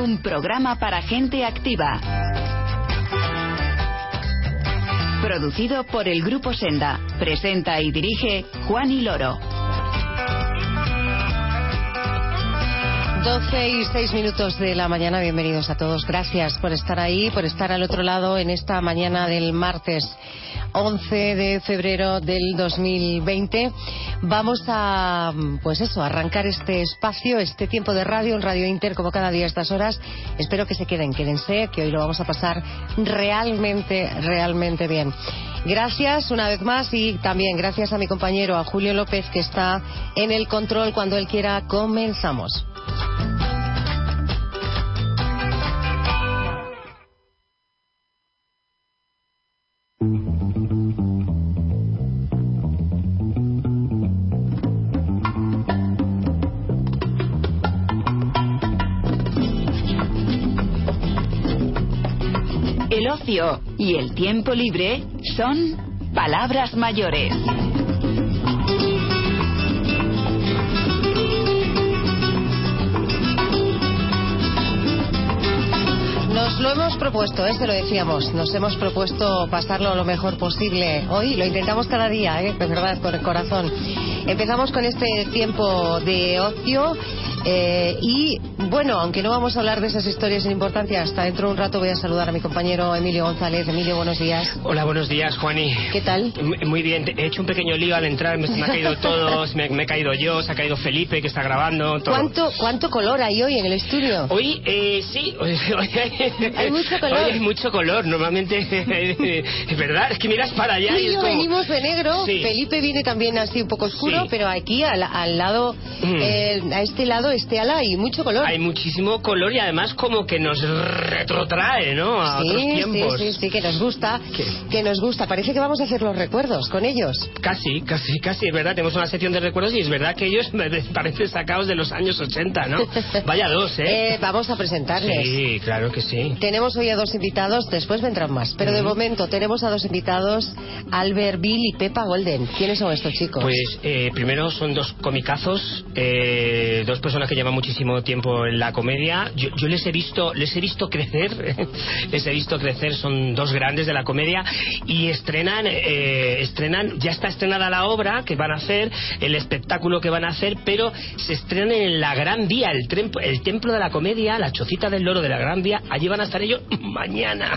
Un programa para gente activa. Producido por el Grupo Senda. Presenta y dirige Juan y Loro. 12:06 de la mañana, bienvenidos a todos. Gracias por estar ahí, por estar al otro lado en esta mañana del martes 11 de febrero del 2020. Vamos a, arrancar este espacio, este tiempo de radio en Radio Inter, como cada día a estas horas. Espero que se quédense, que hoy lo vamos a pasar realmente bien. Gracias una vez más y también gracias a mi compañero, a Julio López, que está en el control. Cuando él quiera, comenzamos. El ocio y el tiempo libre son palabras mayores. Nos lo hemos propuesto, se lo decíamos, nos hemos propuesto pasarlo lo mejor posible. Hoy lo intentamos cada día, de verdad, con el corazón. Empezamos con este tiempo de ocio y, bueno, aunque no vamos a hablar de esas historias sin importancia, hasta dentro de un rato voy a saludar a mi compañero Emilio González. Emilio, buenos días. Hola, buenos días, Juani. ¿Qué tal? Muy bien, he hecho un pequeño lío al entrar, me ha caído todos, me he caído yo, se ha caído Felipe, que está grabando, todo. ¿Cuánto color hay hoy en el estudio? Hoy, sí, hay mucho color. Hoy hay mucho color, normalmente, es verdad, es que miras para allá y es como... venimos de negro, sí. Felipe viene también así un poco oscuro, sí. Pero aquí al lado, a este lado, ala, hay mucho color. Hay muchísimo color y además como que nos retrotrae, ¿no? A otros tiempos. Sí, que nos gusta. ¿Qué? Que nos gusta. Parece que vamos a hacer los recuerdos con ellos. Casi, es verdad, tenemos una sección de recuerdos y es verdad que ellos me parecen sacados de los años 80, ¿no? Vaya dos, ¿eh? Vamos a presentarles. Sí, claro que sí. Tenemos hoy a dos invitados, después vendrán más, pero de momento tenemos a dos invitados, Albert Bill y Pepa Golden. ¿Quiénes son estos chicos? Pues primero son dos comicazos, dos personas que llevan muchísimo tiempo en la comedia. Yo les he visto crecer, son dos grandes de la comedia y estrenan, ya está estrenada la obra que van a hacer, el espectáculo que van a hacer, pero se estrenan en la Gran Vía, el templo de la comedia, la Chocita del Loro de la Gran Vía. Allí van a estar ellos mañana,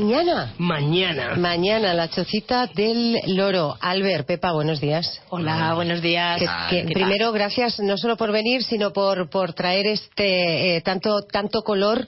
la Chocita del Loro. Albert, Pepa, buenos días. Hola, buenos días. Primero, gracias no solo por venir, sino por traer tanto color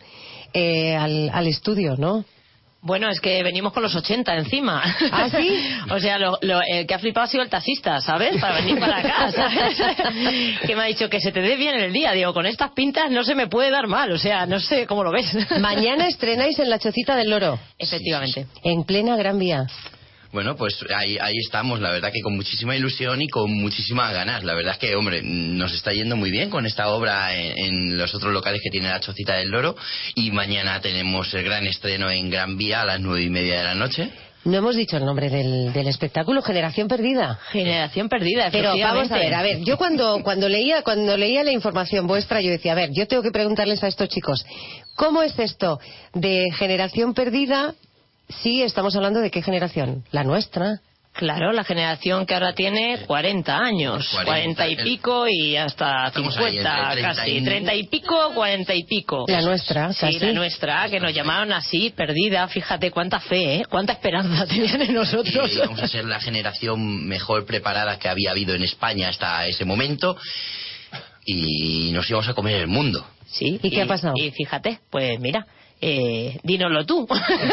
al estudio, ¿no? Bueno, es que venimos con los 80 encima. ¿Ah, sí? O sea, el que ha flipado ha sido el taxista, ¿sabes? Para venir para acá, ¿sabes? Que me ha dicho que se te dé bien el día. Digo, con estas pintas no se me puede dar mal. O sea, no sé cómo lo ves. Mañana estrenáis en la Chocita del Loro. Efectivamente. En plena Gran Vía. Bueno, pues ahí estamos, la verdad que con muchísima ilusión y con muchísimas ganas. La verdad es que, hombre, nos está yendo muy bien con esta obra en los otros locales que tiene la Chocita del Loro. Y mañana tenemos el gran estreno en Gran Vía a las 9:30 de la noche. No hemos dicho el nombre del espectáculo, Generación Perdida. Generación Perdida, pero vamos a ver, yo cuando leía la información vuestra, yo decía, yo tengo que preguntarles a estos chicos, ¿cómo es esto de Generación Perdida? Sí, estamos hablando de qué generación, la nuestra. Claro, la generación que ahora tiene 40 años, 40 y pico y hasta 50 casi, 30 y pico, 40 y pico. La nuestra, casi. Sí, la nuestra, que nos llamaron así, perdida, fíjate cuánta fe, cuánta esperanza tenían en nosotros. Y vamos a ser la generación mejor preparada que había habido en España hasta ese momento y nos íbamos a comer el mundo. Sí. ¿Y qué ha pasado? Y fíjate, pues mira... dínoslo tú.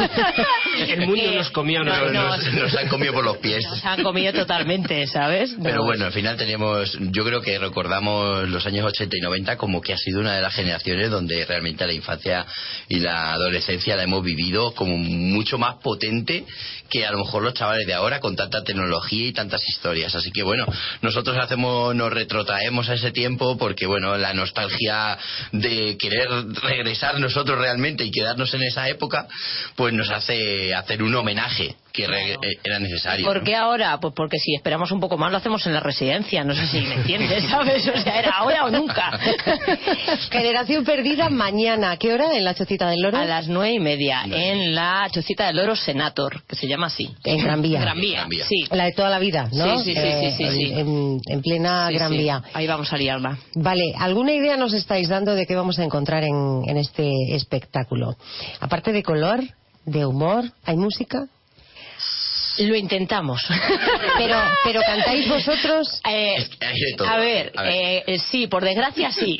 El mundo nos comió, nos han comido por los pies. Nos han comido totalmente, ¿sabes? Pero bueno, al final yo creo que recordamos los años 80 y 90 como que ha sido una de las generaciones donde realmente la infancia y la adolescencia la hemos vivido como mucho más potente que a lo mejor los chavales de ahora con tanta tecnología y tantas historias. Así que bueno, nosotros nos retrotraemos a ese tiempo porque bueno, la nostalgia de querer regresar nosotros realmente y quedarnos en esa época, pues nos hace hacer un homenaje que era necesario. ¿Por qué ahora? Pues porque si esperamos un poco más lo hacemos en la residencia, no sé si me entiendes, ¿sabes? O sea, era ahora o nunca. Generación Perdida mañana, ¿qué hora? ¿En la Chocita del Loro? A las 9:30, en la Chocita del Loro Senator, que se llama así. En Gran Vía. Gran Vía, sí. La de toda la vida, ¿no? Sí. En plena Sí, Gran Vía. Ahí vamos a liarla. Vale, ¿alguna idea nos estáis dando de qué vamos a encontrar en este espectáculo? Aparte de color, de humor, ¿hay música? Lo intentamos. Pero ¿cantáis vosotros? Hay de todo. A ver. Sí, por desgracia sí.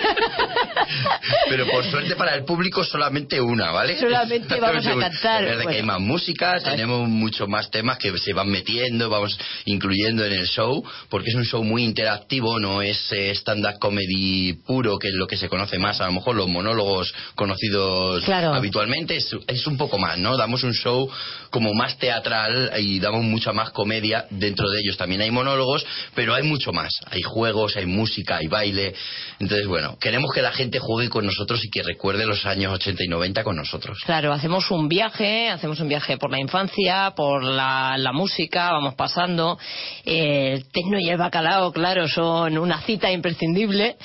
Pero por suerte para el público solamente una, ¿vale? Solamente vamos a cantar. Es verdad que hay más música, tenemos muchos más temas que se van metiendo, vamos incluyendo en el show, porque es un show muy interactivo, no es stand-up comedy puro, que es lo que se conoce más, a lo mejor los monólogos conocidos habitualmente, es un poco más, ¿no? Damos un show como más teatral y damos mucha más comedia. Dentro de ellos también hay monólogos, pero hay mucho más, hay juegos, hay música, hay baile. Entonces, bueno, queremos que la gente juegue con nosotros y que recuerde los años 80 y 90 con nosotros. Claro, hacemos un viaje por la infancia, por la música, vamos pasando. El tecno y el bacalao, claro, son una cita imprescindible.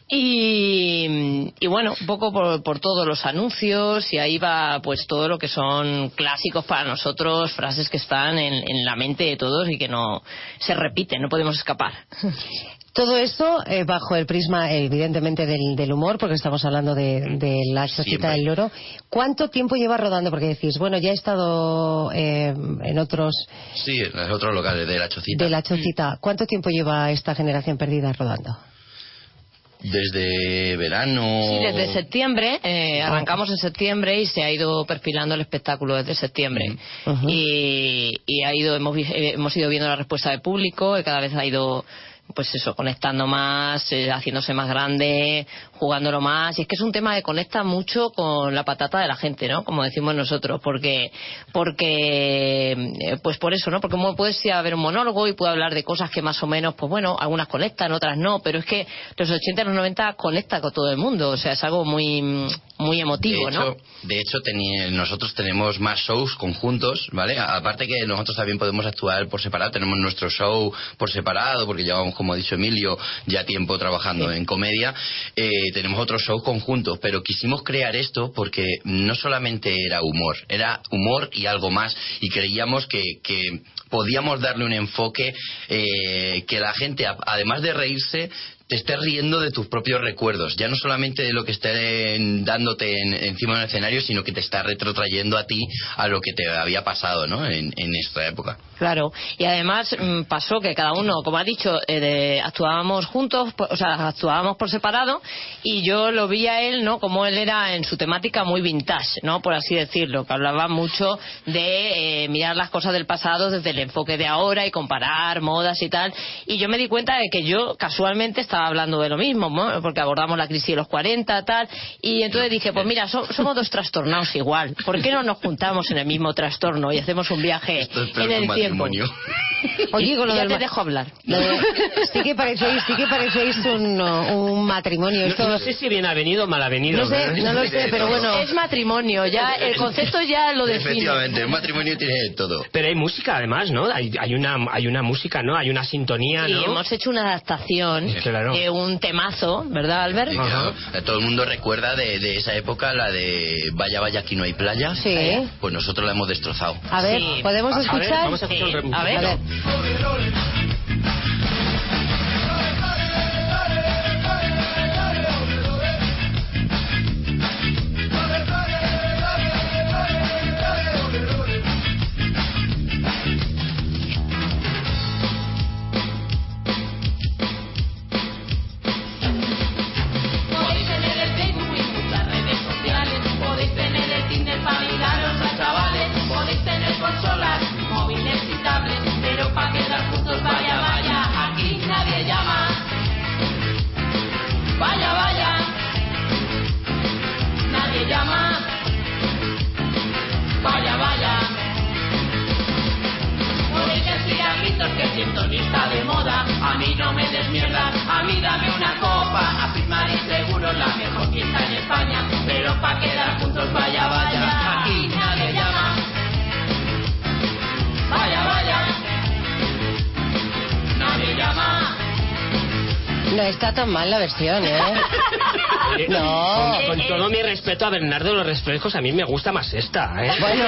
Y bueno, un poco por todos los anuncios, y ahí va pues todo lo que son clásicos para nosotros, frases que están en la mente de todos y que no se repiten, no podemos escapar. Todo eso bajo el prisma, evidentemente, del humor, porque estamos hablando de la Chocita del Loro. ¿Cuánto tiempo lleva rodando? Porque decís, bueno, ya he estado en otros... Sí, en los otros locales de la Chocita. De la Chocita. ¿Cuánto tiempo lleva esta Generación Perdida rodando? Desde verano. Sí, desde septiembre. Arrancamos en septiembre y se ha ido perfilando el espectáculo desde septiembre. Y hemos ido viendo la respuesta del público, y cada vez ha ido, pues eso, conectando más, haciéndose más grande, jugándolo más. Y es que es un tema que conecta mucho con la patata de la gente, ¿no? Como decimos nosotros, porque pues por eso, ¿no? Porque puedes ir a ver un monólogo y puede hablar de cosas que más o menos, pues bueno, algunas conectan, otras no, pero es que los 80 y los 90 conecta con todo el mundo, o sea, es algo muy muy emotivo, ¿no? De hecho, nosotros tenemos más shows conjuntos, ¿vale? Aparte que nosotros también podemos actuar por separado, tenemos nuestro show por separado, porque llevamos, como ha dicho Emilio, ya tiempo trabajando en comedia. Tenemos otros shows conjuntos, pero quisimos crear esto porque no solamente era humor y algo más, y creíamos que podíamos darle un enfoque que la gente, además de reírse, te estés riendo de tus propios recuerdos, ya no solamente de lo que estén dándote encima del escenario, sino que te está retrotrayendo a ti a lo que te había pasado, ¿no? en esta época. Claro, y además pasó que cada uno, como ha dicho, actuábamos juntos, o sea, actuábamos por separado, y yo lo vi a él, ¿no? Como él era en su temática muy vintage, ¿no? Por así decirlo, que hablaba mucho de mirar las cosas del pasado desde el enfoque de ahora y comparar modas y tal, y yo me di cuenta de que yo casualmente estaba hablando de lo mismo, ¿no? Porque abordamos la crisis de los 40, tal, y entonces dije, pues mira, somos dos trastornados igual, ¿por qué no nos juntamos en el mismo trastorno y hacemos un viaje en el tiempo? Oye, con lo ya del te dejo hablar. Sí que parecéis un matrimonio. No sé si bien avenido o mal avenido. No lo sé, pero bueno. Es matrimonio, ya el concepto ya lo define. Efectivamente, el matrimonio tiene de todo. Pero hay música además, ¿no? Hay una música, ¿no? Hay una sintonía, ¿no? Sí, hemos hecho una adaptación de un temazo, ¿verdad, Albert? Sí, claro. Todo el mundo recuerda de esa época la de Vaya, vaya, aquí no hay playa. Sí. Pues nosotros la hemos destrozado. A ver, ¿podemos escuchar? Vamos a escuchar A ver. Consolas, móviles y tablets, pero para quedar juntos está tan mal la versión, ¿eh? No. Con todo mi respeto a Bernardo de los Refrescos, a mí me gusta más esta, ¿eh? Bueno.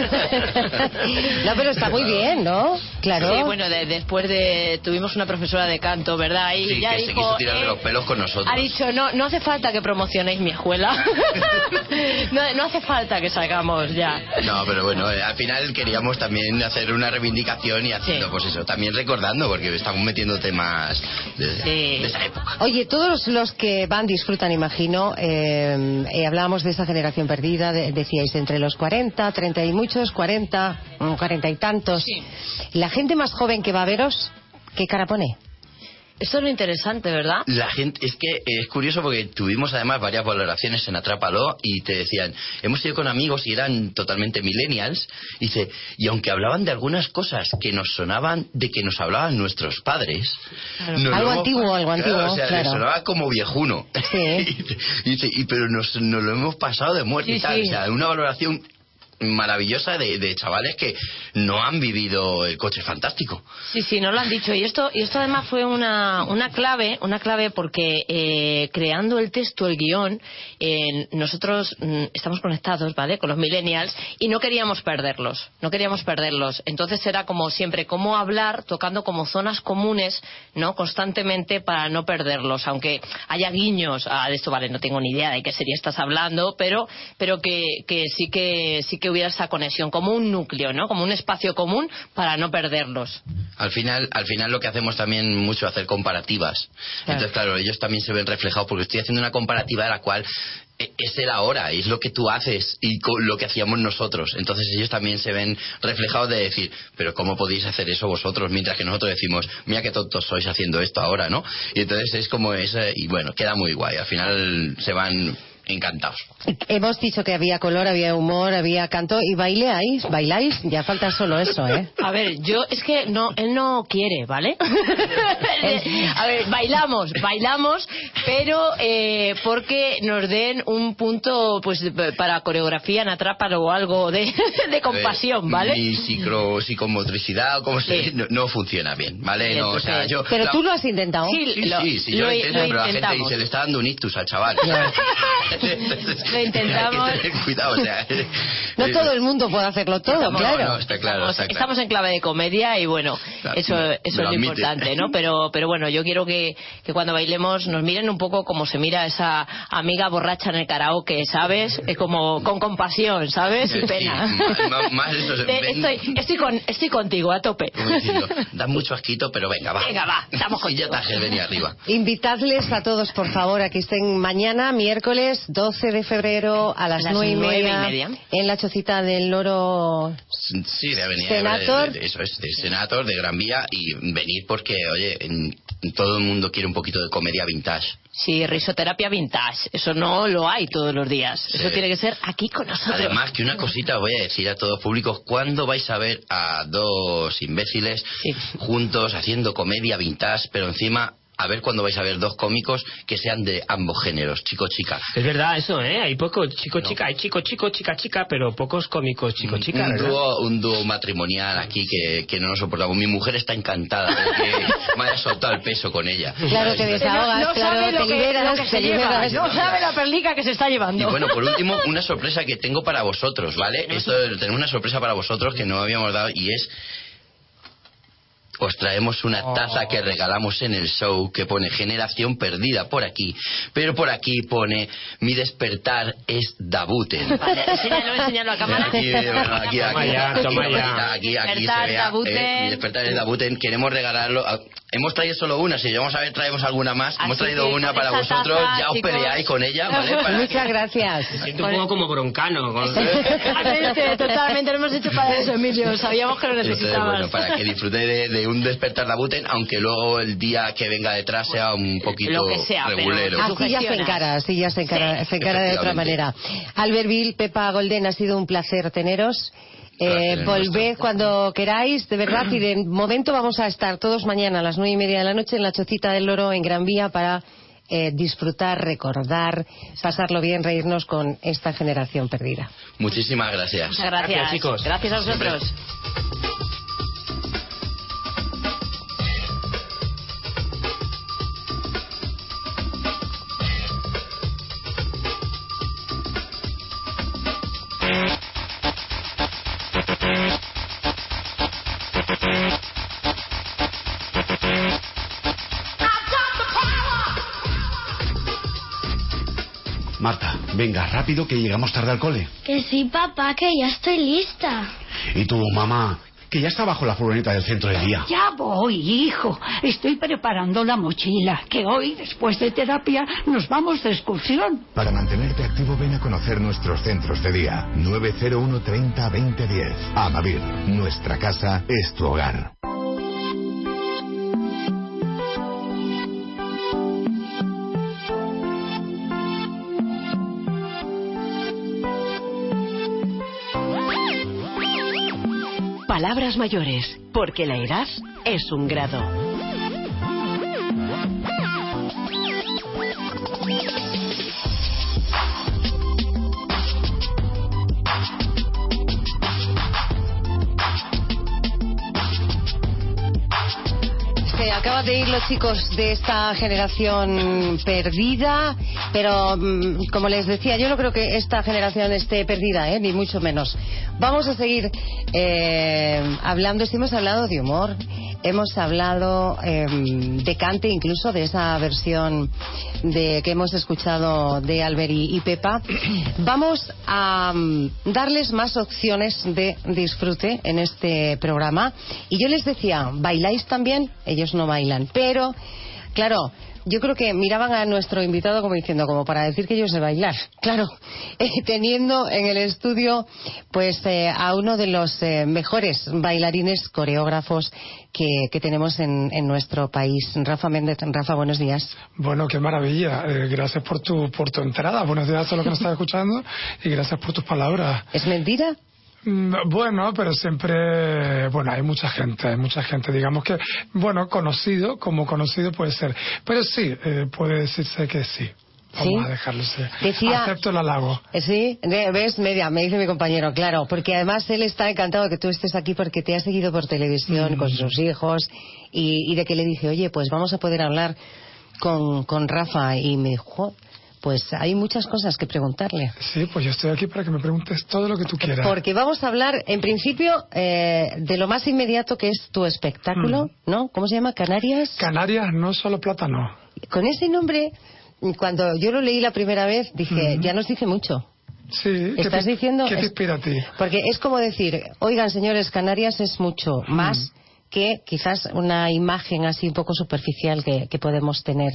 No, pero está muy bien, ¿no? Claro. Sí, bueno, después tuvimos una profesora de canto, ¿verdad? Y sí, ya que dijo, se quiso tirar de los pelos con nosotros. Ha dicho, no hace falta que promocionéis mi escuela. no hace falta que salgamos ya. No, pero bueno, al final queríamos también hacer una reivindicación y haciendo, pues eso, también recordando, porque estamos metiendo temas de esa época. Oye, todos los que van disfrutan, imagino. Hablábamos de esa generación perdida, decíais entre los 40, 30 y muchos, 40 y tantos. Sí. La gente más joven que va a veros, ¿qué cara pone? Esto es lo interesante, ¿verdad? La gente, es que es curioso porque tuvimos además varias valoraciones en Atrápalo y te decían, hemos ido con amigos y eran totalmente millennials, y aunque hablaban de algunas cosas que nos sonaban de que nos hablaban nuestros padres, claro. Algo antiguo, o sea, claro. les sonaba como viejuno. Sí. Pero nos lo hemos pasado de muerte sí, y tal, sí. o sea, una valoración maravillosa de chavales que no han vivido el Coche Fantástico. Sí, no lo han dicho. Y esto además fue una clave porque creando el texto, el guión, nosotros estamos conectados, ¿vale?, con los millennials y no queríamos perderlos. Entonces era como siempre, cómo hablar tocando como zonas comunes, ¿no?, constantemente para no perderlos, aunque haya guiños de esto, vale, no tengo ni idea de qué serie estás hablando, pero que sí que hubiera esa conexión, como un núcleo, ¿no?, como un espacio común para no perderlos. Al final lo que hacemos también mucho es hacer comparativas. Claro. Entonces, claro, ellos también se ven reflejados porque estoy haciendo una comparativa de la cual es el ahora, es lo que tú haces y lo que hacíamos nosotros. Entonces ellos también se ven reflejados de decir, pero ¿cómo podéis hacer eso vosotros? Mientras que nosotros decimos, mira qué tontos sois haciendo esto ahora, ¿no? Y entonces es como ese, y bueno, queda muy guay. Al final se van encantados. Hemos dicho que había color, había humor, había canto y bailáis, ya falta solo eso, ¿eh? A ver, es que él no quiere, ¿vale? A ver, bailamos, pero porque nos den un punto pues para coreografía en Atrápalo o algo de compasión, ¿vale? Mi psicomotricidad o como se no funciona bien, ¿vale? No, o sea, pero tú lo has intentado. Sí, yo lo intento, pero la gente dice, le está dando un ictus al chaval. Lo intentamos. Hay que tener cuidado, o sea, no todo el mundo puede hacerlo todo, claro. No, está claro. Estamos en clave de comedia y bueno, claro, eso es lo importante, ¿no? Pero bueno, yo quiero que cuando bailemos nos miren un poco como se mira esa amiga borracha en el karaoke, ¿sabes? Como con compasión, ¿sabes? Y pena. Sí, más eso, estoy contigo, a tope. Diciendo, da mucho asquito, pero venga, va. Estamos contigo. Y ya está, venía arriba. Invitadles a todos, por favor, a que estén mañana, miércoles 12 de febrero a las 9:30 en la Chocita del Loro. Sí, de Avenida Senator. Eso es, de Senator, de Gran Vía, y venir porque, oye, todo el mundo quiere un poquito de comedia vintage. Sí, risoterapia vintage. Eso no lo hay todos los días. Sí. Eso tiene que ser aquí con nosotros. Además, que una cosita voy a decir a todos públicos: ¿cuándo vais a ver a dos imbéciles juntos haciendo comedia vintage, pero encima a ver cuándo vais a ver dos cómicos que sean de ambos géneros, chico-chica? Es verdad eso, hay poco chico-chica, hay chico-chico, chica-chica, pero pocos cómicos chico-chica. Un dúo matrimonial aquí que no nos soportamos. Mi mujer está encantada de que me haya soltado el peso con ella. Claro, te desahogas, no claro, sabe te liberas, lo que se lleva. No sabe la perlica que se está llevando. Y bueno, por último, una sorpresa que tengo para vosotros, ¿vale? Tenemos una sorpresa para vosotros que no habíamos dado, y es: os traemos una taza que regalamos en el show que pone Generación Perdida por aquí, pero por aquí pone Mi despertar es Dabuten. Vale, enséñalo a cámara. Aquí se vea Mi despertar es Dabuten. Queremos regalarlo. Hemos traído solo una, si vamos a ver traemos alguna más. Hemos traído una para vosotros, taza, ya os peleáis con ella, ¿vale? Muchas gracias. Me siento un poco como broncano. Totalmente, lo hemos hecho para eso, Emilio. Sabíamos que lo necesitabas. Bueno, para que disfrutéis de un despertar Dabuten, aunque luego el día que venga detrás sea un poquito regulero. Así ya se encara de otra manera. Albertville, Pepa Golden, ha sido un placer teneros. Volved cuando queráis, de verdad, y de momento vamos a estar todos mañana a las 9:30 de la noche en la Chocita del Loro en Gran Vía para disfrutar, recordar, pasarlo bien, reírnos con esta generación perdida. Muchísimas gracias. Muchas gracias, chicos. Gracias a vosotros. Siempre. Marta, venga, rápido que llegamos tarde al cole. Que sí, papá, que ya estoy lista. ¿Y tú, mamá? Que ya está bajo la furgoneta del centro de día. Ya voy, hijo. Estoy preparando la mochila, que hoy, después de terapia, nos vamos de excursión. Para mantenerte activo, ven a conocer nuestros centros de día. 901 30 20 10. Amavir, nuestra casa es tu hogar. Palabras mayores, porque la edad es un grado. Se acaban de ir los chicos de esta generación perdida, pero como les decía, yo no creo que esta generación esté perdida, ni mucho menos. Vamos a seguir hablando. Hemos hablado de humor, hemos hablado de cante, incluso de esa versión que hemos escuchado de Albert y Pepa. Vamos a darles más opciones de disfrute en este programa. Y yo les decía, ¿bailáis también? Ellos no bailan, pero claro, yo creo que miraban a nuestro invitado como diciendo, como para decir que yo sé bailar. Claro, teniendo en el estudio pues a uno de los mejores bailarines coreógrafos que tenemos en nuestro país. Rafa Méndez. Rafa, buenos días. Bueno, qué maravilla. Gracias por tu entrada. Buenos días a todos los que nos están escuchando y gracias por tus palabras. ¿Es mentira? Bueno, pero siempre, hay mucha gente, digamos que, conocido puede ser, pero sí, puede decirse que sí. Vamos a dejarlo ser. Acepto el halago. Sí, ves, me dice mi compañero, claro, porque además él está encantado de que tú estés aquí porque te ha seguido por televisión con sus hijos y de que le dije, oye, pues vamos a poder hablar con Rafa, y me dijo, pues hay muchas cosas que preguntarle. Sí, pues yo estoy aquí para que me preguntes todo lo que tú quieras. Porque vamos a hablar, en principio, de lo más inmediato que es tu espectáculo, ¿no? ¿Cómo se llama? ¿Canarias? Canarias, no solo plátano. Con ese nombre, cuando yo lo leí la primera vez, dije, ya nos dice mucho. Sí. ¿Estás diciendo? ¿Qué te inspira a ti? Porque es como decir, oigan, señores, Canarias es mucho más que quizás una imagen así un poco superficial que podemos tener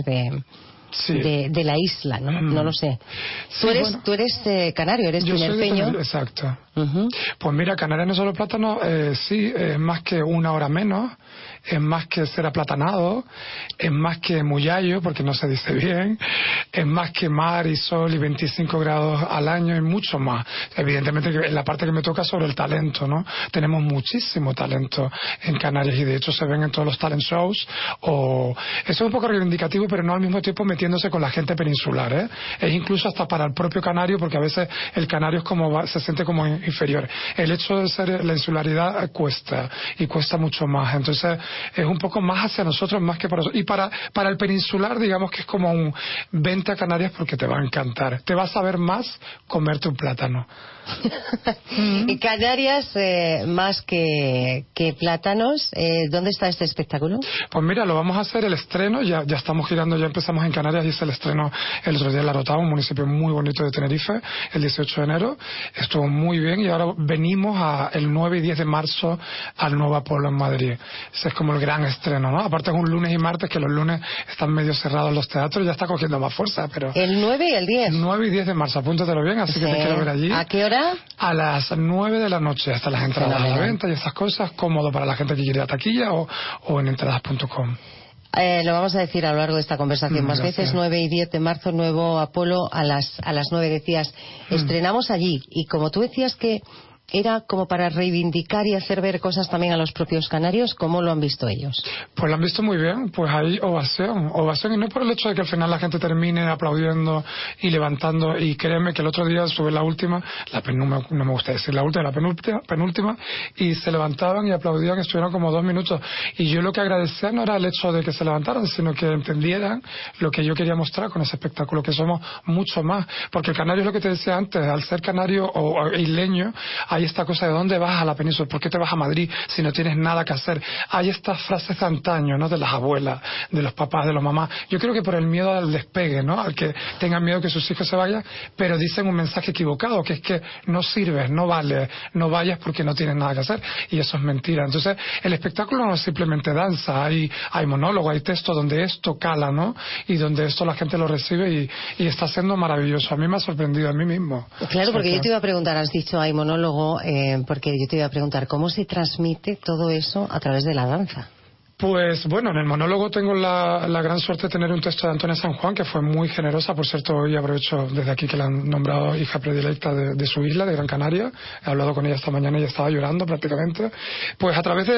de la isla, ¿no? No lo sé. Sí, tú eres canario, eres tinerfeño. Exacto. Pues mira, Canarias no solo plátano, sí, es más que una hora menos, es más que ser aplatanado, es más que muyallo, porque no se dice bien, es más que mar y sol y 25 grados al año y mucho más. Evidentemente que la parte que me toca sobre el talento, ¿no? Tenemos muchísimo talento en Canarias y de hecho se ven en todos los talent shows. Eso es un poco reivindicativo, pero no al mismo tiempo metiéndose con la gente peninsular, ¿eh? Es incluso hasta para el propio canario, porque a veces el canario se siente como inferior. El hecho de ser la insularidad cuesta mucho más. Entonces es un poco más hacia nosotros más que para nosotros. Y para el peninsular, digamos que es como un vente a Canarias porque te va a encantar. Te va a saber más comerte un plátano. Y Canarias, más que plátanos, ¿dónde está este espectáculo? Pues mira, lo vamos a hacer el estreno, ya estamos girando, ya empezamos en Canarias y es el estreno el otro día en La Rotava, un municipio muy bonito de Tenerife, el 18 de enero. Estuvo muy bien y ahora venimos el 9 y 10 de marzo al Nuevo Apolo en Madrid. Ese es como el gran estreno, ¿no? Aparte es un lunes y martes, que los lunes están medio cerrados los teatros, ya está cogiendo más fuerza, pero... ¿El 9 y el 10? El 9 y 10 de marzo, apúntatelo bien, así que te quiero ver allí. ¿A qué hora? A las 9 de la noche, hasta las entradas a la venta y esas cosas, cómodo para la gente que quiere ir a taquilla o en entradas.com. Lo vamos a decir a lo largo de esta conversación más veces. 9 y 10 de marzo, Nuevo Apolo, a las 9 decías. Estrenamos allí, y como tú decías que era como para reivindicar y hacer ver cosas también a los propios canarios, ¿cómo lo han visto ellos? Pues lo han visto muy bien, pues hay ovación, y no por el hecho de que al final la gente termine aplaudiendo y levantando, y créeme que el otro día sube la última, no me gusta decir la última, la penúltima, y se levantaban y aplaudían, estuvieron como 2 minutos, y yo lo que agradecía no era el hecho de que se levantaran, sino que entendieran lo que yo quería mostrar con ese espectáculo, que somos mucho más, porque el canario es lo que te decía antes, al ser canario o isleño, hay esta cosa de ¿dónde vas a la península? ¿Por qué te vas a Madrid si no tienes nada que hacer? Hay estas frases de antaño, ¿no? De las abuelas, de los papás, de los mamás. Yo creo que por el miedo al despegue, ¿no? Al que tengan miedo que sus hijos se vayan, pero dicen un mensaje equivocado, que es que no sirves, no vales, no vayas porque no tienes nada que hacer, y eso es mentira. Entonces, el espectáculo no es simplemente danza, hay monólogo, hay texto donde esto cala, ¿no? Y donde esto la gente lo recibe y está siendo maravilloso. A mí me ha sorprendido a mí mismo. Claro, porque yo te iba a preguntar, has dicho hay monólogo, porque yo te iba a preguntar, ¿cómo se transmite todo eso a través de la danza? Pues bueno, en el monólogo tengo la gran suerte de tener un texto de Antonia San Juan, que fue muy generosa. Por cierto, hoy aprovecho desde aquí que la han nombrado hija predilecta de su isla, de Gran Canaria. He hablado con ella esta mañana y estaba llorando prácticamente. Pues a través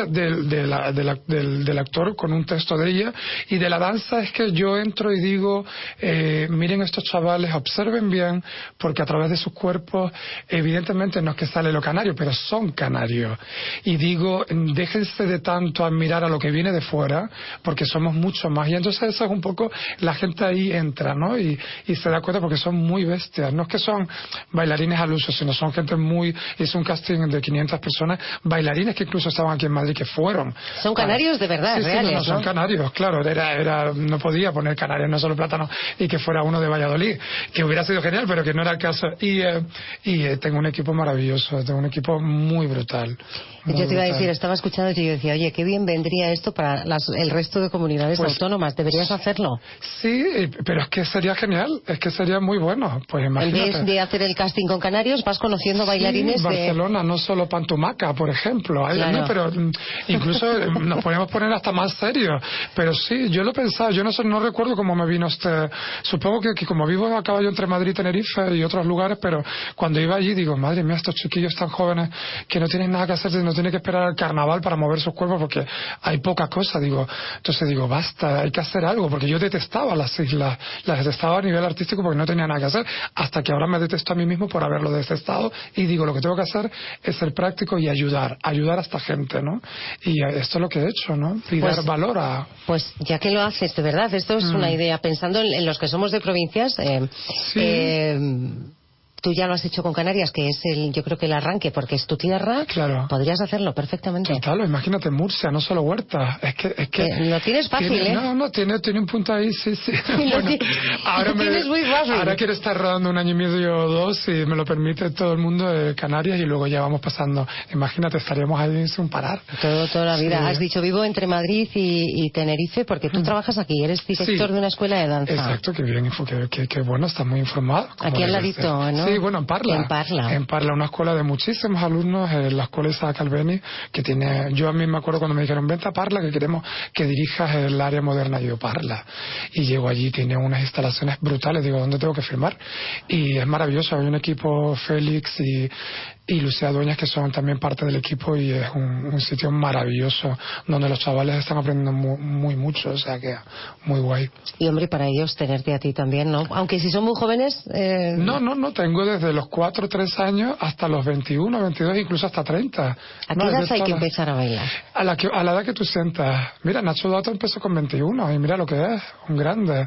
del actor, con un texto de ella, y de la danza es que yo entro y digo, miren estos chavales, observen bien, porque a través de sus cuerpos, evidentemente no es que sale lo canario, pero son canarios. Y digo, déjense de tanto admirar a lo que viene de fuera, porque somos mucho más. Y entonces eso es un poco, la gente ahí entra, ¿no? Y se da cuenta porque son muy bestias. No es que son bailarines al uso, sino son gente muy... Hice un casting de 500 personas, bailarines que incluso estaban aquí en Madrid, que fueron. Son canarios de verdad, sí, reales, no, son canarios, claro. No podía poner canarios, no solo plátano, y que fuera uno de Valladolid, que hubiera sido genial, pero que no era el caso. Y tengo un equipo maravilloso, tengo un equipo muy brutal. Yo te iba a decir, estaba escuchando y yo decía, oye, qué bien vendría esto para el resto de comunidades autónomas, deberías hacerlo. Sí, pero es que sería genial, es que sería muy bueno. Pues imagínate. En vez de hacer el casting con canarios, vas conociendo bailarines Barcelona, no solo Pantumaca, por ejemplo, claro. ¿no? Pero incluso nos podemos poner hasta más serios. Pero sí, yo lo he pensado, yo no recuerdo cómo me vino supongo que como vivo a caballo entre Madrid y Tenerife y otros lugares, pero cuando iba allí digo, madre mía, estos chiquillos tan jóvenes que no tienen nada que hacer, no tienen que esperar al carnaval para mover sus cuerpos porque hay poca cosa, entonces digo, basta, hay que hacer algo, porque yo detestaba las islas, las detestaba a nivel artístico porque no tenía nada que hacer, hasta que ahora me detesto a mí mismo por haberlo detestado, y digo, lo que tengo que hacer es ser práctico y ayudar a esta gente, ¿no? Y esto es lo que he hecho, ¿no? Y dar valor a... Pues ya que lo haces, de verdad, esto es una idea, pensando en los que somos de provincias, tú ya lo has hecho con Canarias, que es yo creo que el arranque, porque es tu tierra. Claro. Podrías hacerlo perfectamente. Total, imagínate Murcia, no solo Huerta. Es que lo tienes fácil, No, tiene un punto ahí, sí. Bueno, ahora tienes muy fácil. Ahora quiero estar rodando 1 año y medio o 2, si me lo permite todo el mundo, de Canarias, y luego ya vamos pasando. Imagínate, estaríamos ahí sin parar. Toda la vida. Has dicho, vivo entre Madrid y Tenerife, porque tú trabajas aquí, eres director de una escuela de danza. Exacto, que bien, que bueno, estás muy informado. Aquí al ladito, ¿no? Sí, bueno, en Parla, una escuela de muchísimos alumnos, la escuela Isaac Albeni, que tiene, yo a mí me acuerdo cuando me dijeron, vente a Parla, que queremos que dirijas el área moderna. Y yo, Parla, y llego allí, tiene unas instalaciones brutales, digo, ¿dónde tengo que firmar? Y es maravilloso, hay un equipo, Félix y Lucía Dueñas, que son también parte del equipo, y es un sitio maravilloso donde los chavales están aprendiendo muy mucho, o sea que muy guay. Y hombre, para ellos tenerte a ti también, ¿no? Aunque si son muy jóvenes... No, tengo desde los 4 o 3 años hasta los 21, 22, incluso hasta 30. ¿A qué edad hay que empezar a bailar? A la edad que tú sientas. Mira, Nacho Dato empezó con 21 y mira lo que es, un grande.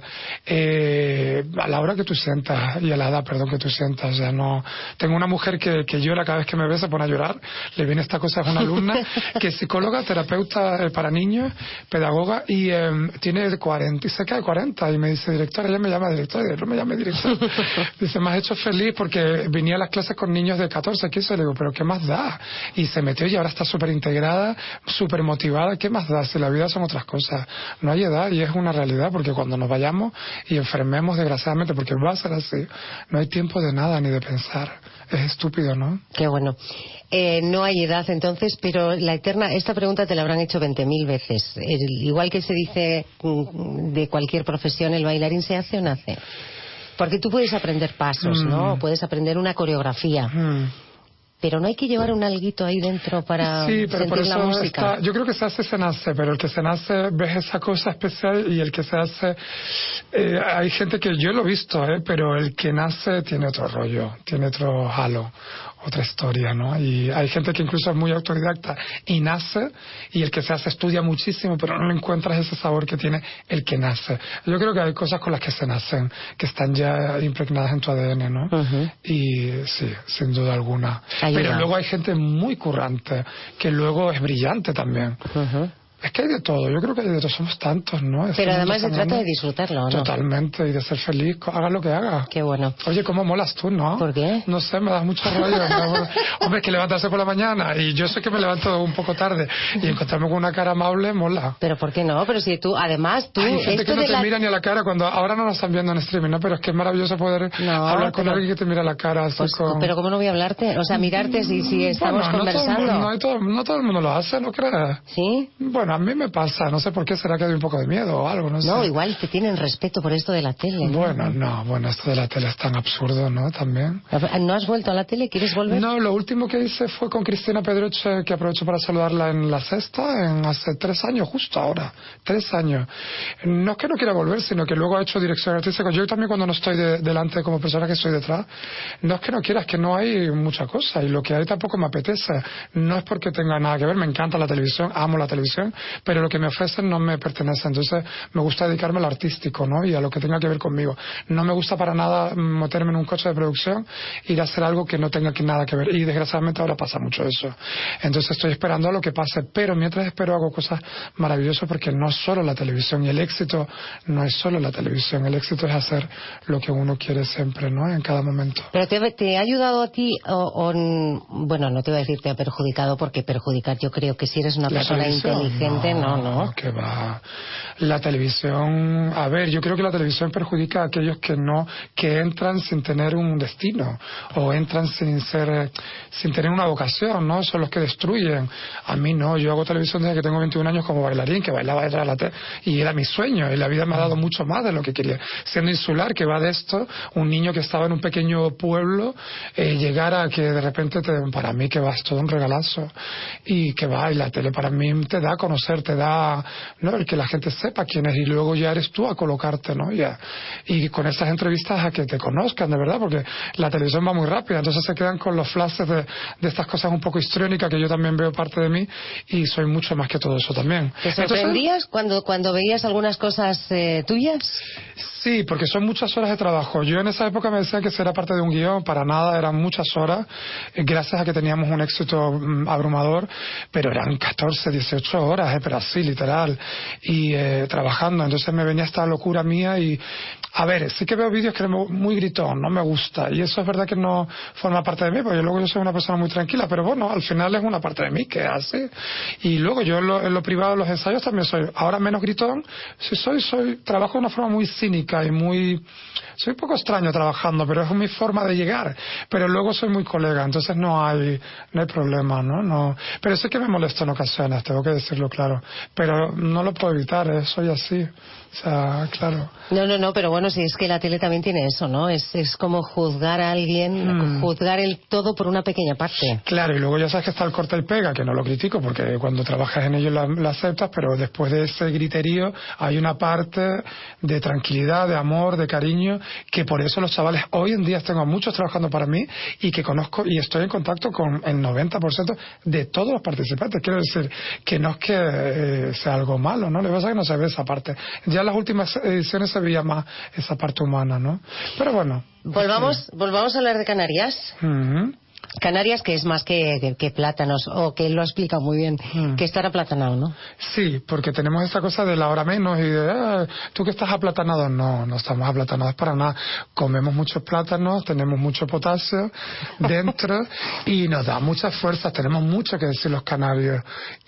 A la hora que tú sientas, y a la edad, que tú sientas, ya no... Tengo una mujer que llora cada vez que me ve, se pone a llorar, le viene esta cosa, es una alumna que es psicóloga, terapeuta para niños, pedagoga, y tiene 40, y se cae 40, y me dice, directora, ella me llama directora, no me llame directora. Dice, me has hecho feliz porque venía a las clases con niños de 14, 15, le digo, pero ¿qué más da? Y se metió y ahora está súper integrada, súper motivada, ¿qué más da? Si la vida son otras cosas, no hay edad, y es una realidad, porque cuando nos vayamos y enfermemos, desgraciadamente, porque va a ser así, no hay tiempo de nada ni de pensar. Es estúpido, ¿no? Qué bueno. No hay edad entonces, pero esta pregunta te la habrán hecho 20.000 veces. Igual que se dice de cualquier profesión, ¿el bailarín se hace o nace? Porque tú puedes aprender pasos, ¿no? Puedes aprender una coreografía. Pero no hay que llevar un alguito ahí dentro para sentir la música. Yo creo que se nace, pero el que se nace ves esa cosa especial, y el que se hace... hay gente que yo lo he visto, pero el que nace tiene otro rollo, tiene otro halo. otra historia, ¿no? Y hay gente que incluso es muy autodidacta y nace, y el que se hace estudia muchísimo, pero no le encuentras ese sabor que tiene el que nace. Yo creo que hay cosas con las que se nacen, que están ya impregnadas en tu ADN, ¿no? Y sí, sin duda alguna. Pero luego hay gente muy currante, que luego es brillante también. Es que hay de todo, yo creo que hay de todo, somos tantos, ¿no? Pero además se trata de disfrutarlo, ¿no? Totalmente, y de ser feliz, hagas lo que hagas. Qué bueno. Oye, ¿cómo molas tú, no? ¿Por qué? No sé, me das mucho rollo. Hombre, es que levantarse por la mañana, y yo sé que me levanto un poco tarde, y encontrarme con una cara amable, mola. Pero ¿por qué no? Pero si tú, además, tú... Hay gente que no te mira ni a la cara, cuando ahora no nos están viendo en streaming, ¿no? Pero es que es maravilloso poder hablar con alguien que te mira a la cara. Así pues, Pero ¿cómo no voy a hablarte? O sea, mirarte si estamos conversando. No todo el mundo lo hace, ¿no crees? ¿Sí? Bueno, a mí me pasa. No sé por qué, será que hay un poco de miedo o algo, no sé. No, igual te tienen respeto por esto de la tele. Bueno, esto de la tele es tan absurdo, ¿no? También. ¿No has vuelto a la tele? ¿Quieres volver? No, lo último que hice fue con Cristina Pedroche, que aprovecho para saludarla en La Sexta, hace 3 años, justo ahora. 3 años. No es que no quiera volver, sino que luego he hecho dirección artística. Yo también cuando no estoy delante como persona que estoy detrás, no es que no quiera, es que no hay mucha cosa, y lo que hay tampoco me apetece. No es porque tenga nada que ver, me encanta la televisión, amo la televisión, pero lo que me ofrecen no me pertenece, entonces me gusta dedicarme al artístico, ¿no? Y a lo que tenga que ver conmigo. No me gusta para nada meterme en un coche de producción, ir a hacer algo que no tenga nada que ver, y desgraciadamente ahora pasa mucho eso. Entonces estoy esperando a lo que pase, pero mientras espero hago cosas maravillosas, porque no es solo la televisión, y el éxito no es solo la televisión, el éxito es hacer lo que uno quiere siempre, ¿no? En cada momento. Pero te ha ayudado a ti, bueno, no te voy a decir te ha perjudicado, porque perjudicar, yo creo que si eres una persona inteligente, no. Que va. La televisión, a ver, yo creo que la televisión perjudica a aquellos que entran sin tener un destino, o entran sin tener una vocación, ¿no? Son los que destruyen. A mí no, yo hago televisión desde que tengo 21 años como bailarín, que bailaba detrás de la tele, y era mi sueño, y la vida me ha dado mucho más de lo que quería. Siendo insular, que va de esto, un niño que estaba en un pequeño pueblo, llegar a que de repente para mí que va, es todo un regalazo, y que va, y la tele para mí te da a conocer, te da, ¿no? El que la gente sepa quién es, y luego ya eres tú a colocarte, ¿no? Ya. Y con estas entrevistas a que te conozcan de verdad, porque la televisión va muy rápida, entonces se quedan con los flashes de estas cosas un poco histriónicas, que yo también veo parte de mí, y soy mucho más que todo eso también. ¿Te sorprendías cuando veías algunas cosas tuyas? Sí, porque son muchas horas de trabajo. Yo en esa época me decían que eso era parte de un guión, para nada, eran muchas horas, gracias a que teníamos un éxito abrumador, pero eran 14, 18 horas, pero así, literal, y trabajando. Entonces me venía esta locura mía, y a ver, sí que veo vídeos que muy gritón, no me gusta, y eso es verdad que no forma parte de mí, porque luego yo soy una persona muy tranquila, pero bueno, al final es una parte de mí que hace. Y luego yo en lo privado, en los ensayos también soy, ahora menos gritón, trabajo de una forma muy cínica y soy un poco extraño trabajando, pero es mi forma de llegar, pero luego soy muy colega, entonces no hay problema, ¿no? Pero sé que me molesto en ocasiones, tengo que decirlo claro, pero no lo puedo evitar, soy así. O sea, claro. No, pero bueno, si es que la tele también tiene eso, ¿no? Es como juzgar a alguien, juzgar el todo por una pequeña parte. Claro, y luego ya sabes que está el corta y pega, que no lo critico, porque cuando trabajas en ello lo aceptas, pero después de ese griterío hay una parte de tranquilidad, de amor, de cariño, que por eso los chavales hoy en día tengo muchos trabajando para mí, y que conozco y estoy en contacto con el 90% de todos los participantes. Quiero decir, que no es que sea algo malo, ¿no? Lo que pasa es que no se ve esa parte. Ya en las últimas ediciones se veía más esa parte humana, ¿no? Pero bueno. Volvamos a hablar de Canarias. Canarias, que es más que plátanos, o que lo ha explicado muy bien, que estar aplatanado, ¿no? Sí, porque tenemos esa cosa de la hora menos y de, tú que estás aplatanado. No estamos aplatanados para nada. Comemos muchos plátanos, tenemos mucho potasio dentro y nos da muchas fuerzas, tenemos mucho que decir los canarios.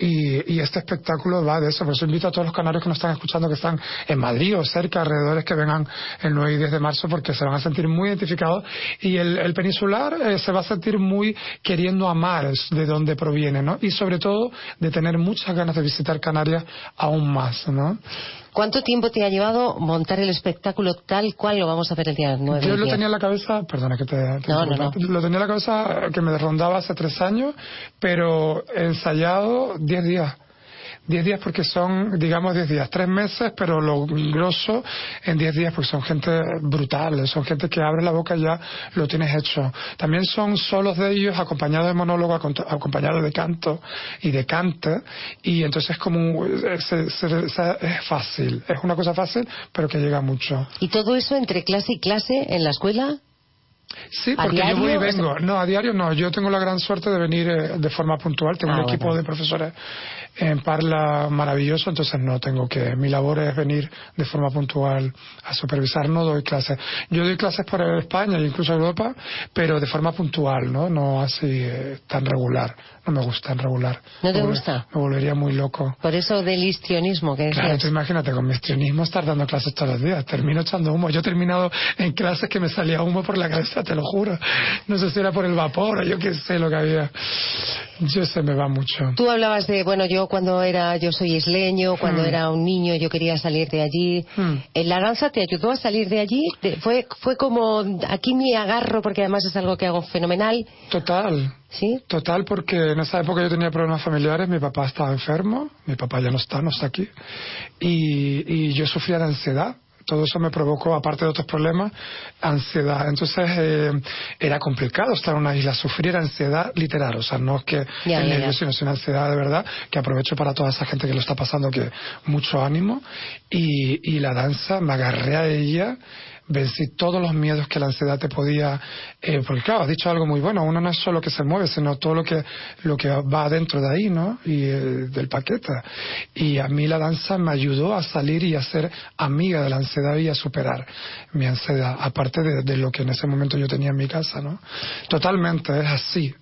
Y este espectáculo va de eso, por eso invito a todos los canarios que nos están escuchando, que están en Madrid o cerca, alrededores, que vengan el 9 y 10 de marzo, porque se van a sentir muy identificados, y el peninsular se va a sentir muy queriendo amar de dónde proviene, ¿no? Y sobre todo de tener muchas ganas de visitar Canarias aún más, ¿no? ¿Cuánto tiempo te ha llevado montar el espectáculo tal cual lo vamos a ver el día 9? Yo lo tenía en la cabeza, perdona que te No. Lo tenía en la cabeza que me rondaba hace 3 años, pero ensayado 10 días. 10 días porque son, digamos, 10 días, 3 meses, pero lo grosso en 10 días porque son gente brutal, son gente que abre la boca y ya lo tienes hecho. También son solos de ellos, acompañados de monólogo, acompañados de canto y de cante, y entonces como es fácil, es una cosa fácil, pero que llega mucho. ¿Y todo eso entre clase y clase en la escuela? Sí, porque yo voy y vengo. No, a diario no. Yo tengo la gran suerte de venir de forma puntual. Tengo un equipo de profesores en Parla maravilloso, entonces no tengo que... Mi labor es venir de forma puntual a supervisar. No doy clases. Yo doy clases por España e incluso Europa, pero de forma puntual, ¿no? No así tan regular. No me gusta tan regular. ¿No te gusta? Me volvería muy loco. Por eso del histrionismo que decías. Claro, tú imagínate, con mi histrionismo estar dando clases todos los días. Termino echando humo. Yo he terminado en clases que me salía humo por la cabeza, te lo juro. No sé si era por el vapor o yo qué sé lo que había. Yo se me va mucho. Tú hablabas de, bueno, yo soy isleño, cuando era un niño yo quería salir de allí. ¿La danza te ayudó a salir de allí? ¿Fue como, aquí me agarro porque además es algo que hago fenomenal? Total. ¿Sí? Total, porque en esa época yo tenía problemas familiares, mi papá estaba enfermo, mi papá ya no está aquí, y yo sufría de ansiedad. Todo eso me provocó, aparte de otros problemas, ansiedad. Entonces era complicado estar en una isla, sufrir ansiedad literal, o sea, no es que el nervio, sino una ansiedad de verdad, que aprovecho para toda esa gente que lo está pasando, que mucho ánimo, y la danza, me agarré a ella, vencí todos los miedos que la ansiedad te podía, porque claro, has dicho algo muy bueno, uno no es solo que se mueve, sino todo lo que va dentro de ahí, ¿no? Y del paquete. Y a mí la danza me ayudó a salir y a ser amiga de la ansiedad y a superar mi ansiedad, aparte de lo que en ese momento yo tenía en mi casa, ¿no? Totalmente, es así.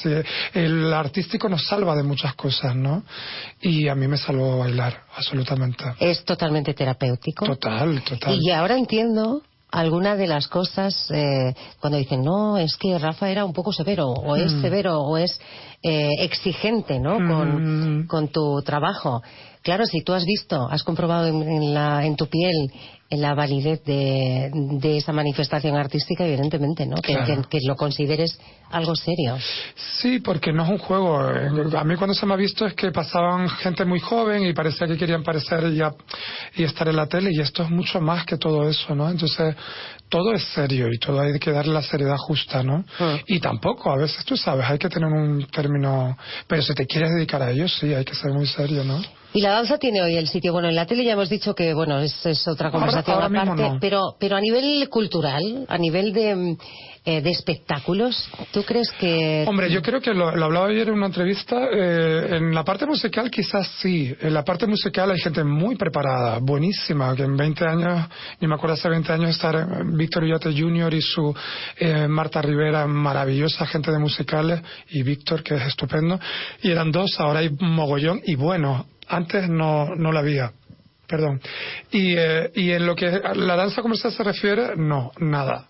El artístico nos salva de muchas cosas, ¿no? Y a mí me salvó bailar, absolutamente. Es totalmente terapéutico. Total. Y ahora entiendo alguna de las cosas cuando dicen, no, es que Rafa era un poco severo, o es severo, o es exigente, ¿no? Con tu trabajo. Claro, si tú has comprobado en tu piel la validez de esa manifestación artística, evidentemente, ¿no? Claro. Que lo consideres algo serio. Sí, porque no es un juego. A mí cuando se me ha visto es que pasaban gente muy joven y parecía que querían parecer y estar en la tele, y esto es mucho más que todo eso, ¿no? Entonces, todo es serio y todo hay que darle la seriedad justa, ¿no? Y tampoco, a veces tú sabes, hay que tener un término, pero si te quieres dedicar a ello, sí, hay que ser muy serio, ¿no? Y la danza tiene hoy el sitio, bueno, en la tele ya hemos dicho que, bueno, es otra conversación ahora aparte, no. pero a nivel cultural, a nivel de espectáculos, ¿tú crees que...? Hombre, yo creo que lo hablaba ayer en una entrevista, en la parte musical quizás sí, en la parte musical hay gente muy preparada, buenísima, que en 20 años, ni me acuerdo hace 20 años estar Víctor Ullote Jr. y su Marta Rivera, maravillosa gente de musicales, y Víctor, que es estupendo, y eran dos, ahora hay mogollón, y bueno, antes no la había. Perdón. Y en lo que la danza comercial se refiere, no, nada.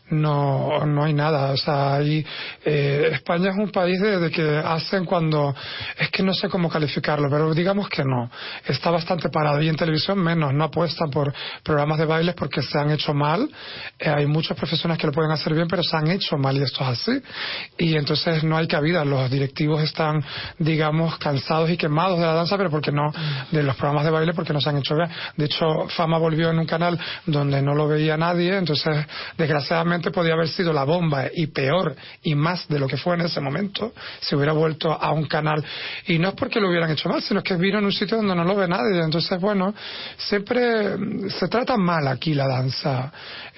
No hay nada, o sea, España es un país de que hacen cuando, es que no sé cómo calificarlo, pero digamos que no, está bastante parado, y en televisión menos, no apuestan por programas de bailes porque se han hecho mal, hay muchos profesionales que lo pueden hacer bien, pero se han hecho mal y esto es así, y entonces no hay cabida, los directivos están, digamos, cansados y quemados de la danza, pero porque no, de los programas de baile porque no se han hecho bien. De hecho, Fama volvió en un canal donde no lo veía nadie, entonces, desgraciadamente, podía haber sido la bomba y peor y más de lo que fue en ese momento si hubiera vuelto a un canal, y no es porque lo hubieran hecho mal, sino que vino en un sitio donde no lo ve nadie. Entonces, bueno, siempre se trata mal aquí la danza.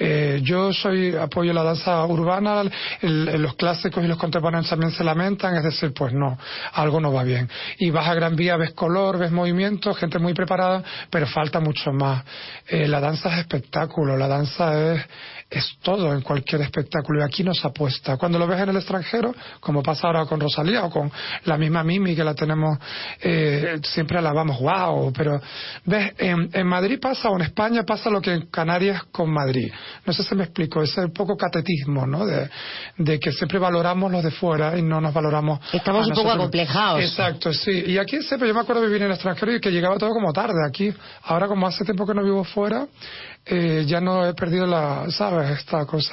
Yo apoyo la danza urbana, los clásicos y los contemporáneos también se lamentan, es decir, pues no, algo no va bien, y vas a Gran Vía, ves color, ves movimiento, gente muy preparada, pero falta mucho más. La danza es espectáculo, la danza es todo en cualquier espectáculo, y aquí no se apuesta. Cuando lo ves en el extranjero, como pasa ahora con Rosalía o con la misma Mimi, que la tenemos, siempre alabamos, wow, pero ves, en Madrid pasa, o en España pasa lo que en Canarias con Madrid. No sé si me explico, ese un poco catetismo, ¿no? De que siempre valoramos los de fuera y no nos valoramos. Estamos un poco acomplejados. Exacto, sí. Y aquí siempre, yo me acuerdo de vivir en el extranjero y que llegaba todo como tarde. Aquí, ahora como hace tiempo que no vivo fuera, ya no he perdido esta cosa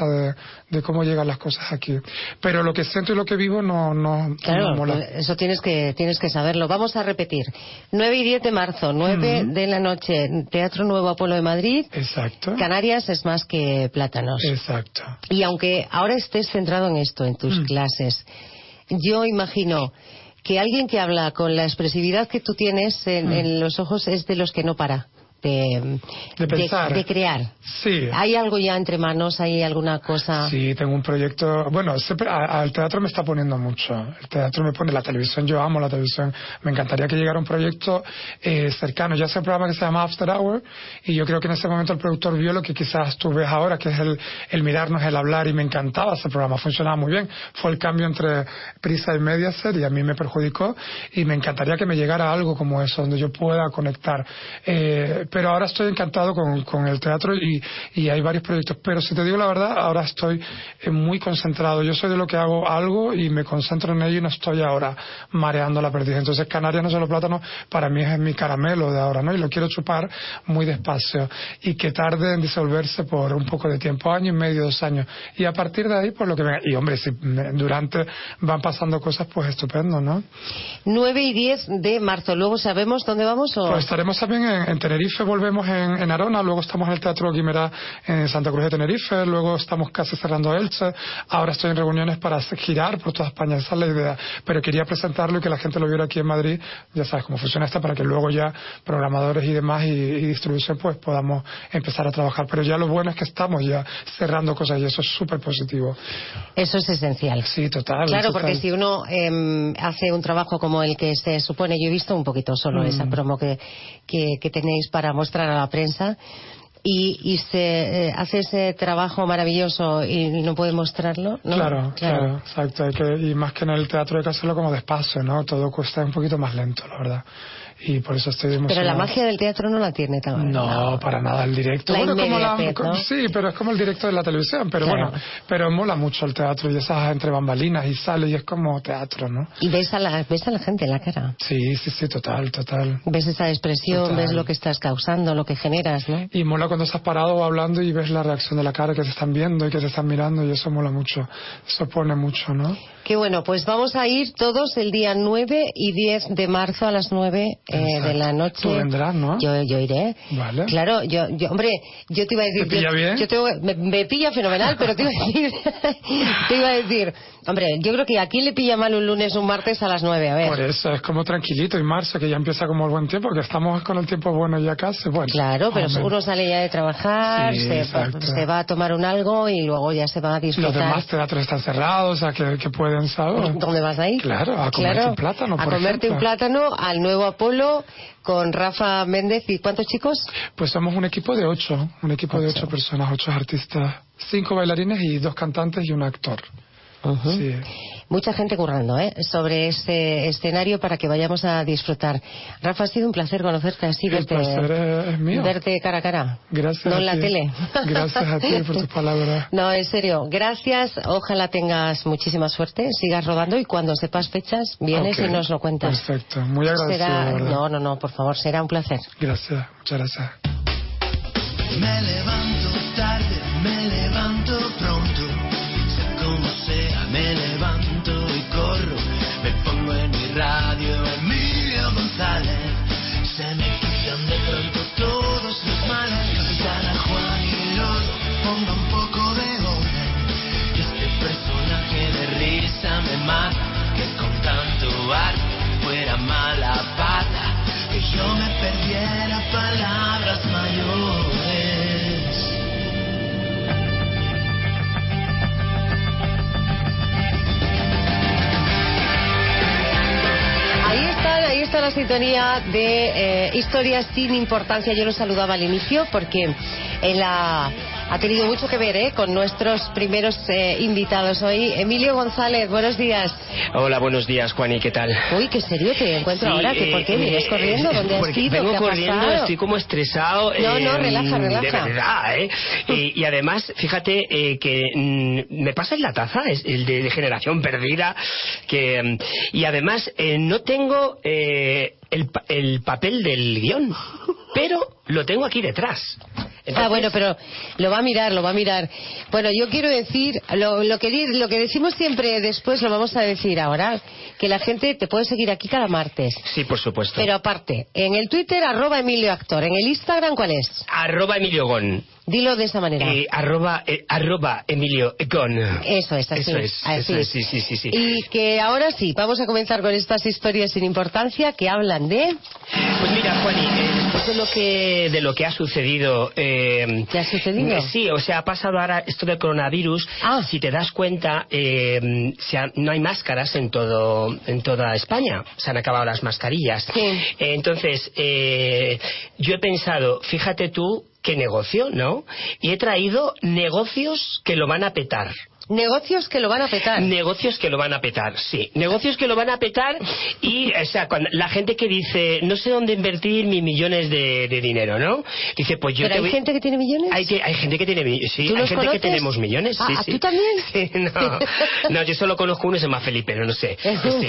de cómo llegan las cosas aquí. Pero lo que siento y lo que vivo no claro, mola. Eso tienes que saberlo. Vamos a repetir. 9 y 10 de marzo, 9 de la noche, Teatro Nuevo Apolo de Madrid. Exacto. Canarias es más que plátanos. Exacto. Y aunque ahora estés centrado en esto, en tus clases, yo imagino que alguien que habla con la expresividad que tú tienes en los ojos es de los que no para. De pensar, de crear. Sí. ¿Hay algo ya entre manos? ¿Hay alguna cosa? Sí, tengo un proyecto. Bueno, siempre al teatro me está poniendo mucho. El teatro me pone, la televisión, yo amo la televisión. Me encantaría que llegara un proyecto cercano. Ya hace un programa que se llama After Hour y yo creo que en ese momento el productor vio lo que quizás tú ves ahora, que es el mirarnos, el hablar, y me encantaba ese programa. Funcionaba muy bien. Fue el cambio entre Prisa y Mediaset y a mí me perjudicó, y me encantaría que me llegara algo como eso, donde yo pueda conectar. Pero ahora estoy encantado con el teatro y hay varios proyectos. Pero si te digo la verdad, ahora estoy muy concentrado. Yo soy de lo que hago algo y me concentro en ello y no estoy ahora mareando la perdiz. Entonces Canarias no solo plátano, para mí es mi caramelo de ahora, ¿no? Y lo quiero chupar muy despacio y que tarde en disolverse por un poco de tiempo, año y medio, 2 años. Y a partir de ahí, pues lo que venga. Y hombre, si durante van pasando cosas, pues estupendo, ¿no? 9 y 10 de marzo. ¿Luego sabemos dónde vamos? ¿O? Pues estaremos también en Tenerife, volvemos en Arona, luego estamos en el Teatro Guimerá en Santa Cruz de Tenerife, luego estamos casi cerrando Elche, ahora estoy en reuniones para girar por toda España, esa es la idea, pero quería presentarlo y que la gente lo viera aquí en Madrid, ya sabes cómo funciona esto, para que luego ya programadores y demás y distribución pues podamos empezar a trabajar, pero ya lo bueno es que estamos ya cerrando cosas y eso es súper positivo. Eso es esencial. Sí, total. Claro, total. porque si uno hace un trabajo como el que se supone, yo he visto un poquito solo esa promo que tenéis para mostrar a la prensa, y se hace ese trabajo maravilloso y no puede mostrarlo, ¿no? Claro, exacto. Y más que en el teatro hay que hacerlo como despacio, ¿no? Todo cuesta un poquito más lento, la verdad. Y por eso estoy emocionado. Pero la magia del teatro no la tiene tan... No, para nada, el directo. La bueno, ¿no? Sí, pero es como el directo de la televisión, pero bueno, pero mola mucho el teatro y esas entre bambalinas y sale y es como teatro, ¿no? Y ves a la gente en la cara. Sí, total. Ves esa expresión, ves lo que estás causando, lo que generas, ¿no? Y mola cuando estás parado hablando y ves la reacción de la cara, que te están viendo y que te están mirando, y eso mola mucho. Eso pone mucho, ¿no? Qué bueno, pues vamos a ir todos el día 9 y 10 de marzo a las 9 de la noche. Tú vendrás, ¿no? Yo iré. Vale. Claro, hombre, yo te iba a decir... ¿Te pilla bien? Me pilla fenomenal, pero te iba a decir, hombre, yo creo que a quién le pilla mal un lunes o un martes a las 9, a ver. Por eso, es como tranquilito, y marzo, que ya empieza como el buen tiempo, que estamos con el tiempo bueno ya casi, bueno. Claro, pero uno sale ya de trabajar, se va a tomar un algo y luego ya se va a disfrutar. Los demás teatros están cerrados, o sea, que pueden, ¿sabes? ¿Dónde vas a ir? Claro, a comerte un plátano, a comerte un plátano al Nuevo Apolo con Rafa Méndez. ¿Y cuántos chicos? Pues somos un equipo de 8, de 8 personas, 8 artistas, 5 bailarines y 2 cantantes y un actor. Sí. Mucha gente currando sobre este escenario para que vayamos a disfrutar. Rafa, ha sido un placer conocerte así, el placer es mío. Verte cara a cara. Gracias. No a en la ti. tele. Gracias a ti por tus palabras. No, en serio, gracias. Ojalá tengas muchísima suerte, sigas rodando y cuando sepas fechas vienes y nos lo cuentas. Perfecto, muy agradecido. No, por favor, será un placer. Gracias, muchas gracias. Me levanto tarde, me levanto pronto, sea como sea, me levanto y corro, me pongo en mi radio Emilio González, se me quitan de pronto todos los males, capitana Juan y Lodo, ponga un poco de orden, y este personaje de risa me mata, que con tanto arte fuera mala pata, que yo me perdiera palabras mayores. Ahí está la sintonía de Historias sin Importancia. Yo los saludaba al inicio porque ha tenido mucho que ver con nuestros primeros invitados hoy. Emilio González, buenos días. Hola, buenos días, Juani, ¿qué tal? Uy, qué serio te encuentro ahora. ¿Por qué vienes corriendo? ¿Dónde has ido? Vengo ¿Qué ha corriendo, pasado? estoy como estresado. No, relaja. De verdad, y además, fíjate que me pasa en la taza, es el de Generación Perdida, y además no tengo el papel del guión, pero lo tengo aquí detrás. Entonces, bueno, pero lo va a mirar. Bueno, yo quiero decir, lo que decimos siempre después lo vamos a decir ahora, que la gente te puede seguir aquí cada martes. Sí, por supuesto. Pero aparte, en el Twitter, @EmilioActor. En el Instagram, ¿cuál es? @EmilioGon. Dilo de esa manera. @, Emilio Gon. Eso es, así. Eso es, sí. Y que ahora sí, vamos a comenzar con estas historias sin importancia que hablan de... Pues mira, Juani, después de lo que ha sucedido... ¿Qué ha sucedido? Sí, o sea, ha pasado ahora esto del coronavirus. Si te das cuenta, no hay máscaras en toda España. Se han acabado las mascarillas. Sí. Entonces, yo he pensado, fíjate tú, qué negocio, ¿no? Y he traído negocios que lo van a petar. Negocios que lo van a petar. Negocios que lo van a petar, sí. Negocios que lo van a petar y, o sea, cuando la gente que dice, no sé dónde invertir mis millones de dinero, ¿no? Dice, pues yo... ¿Pero hay gente que tiene millones? Hay gente que tiene millones, sí. Hay gente que tenemos millones, sí, sí. ¿Tú también? Sí, no, yo solo conozco uno, se llama Felipe, pero no sé. Sí.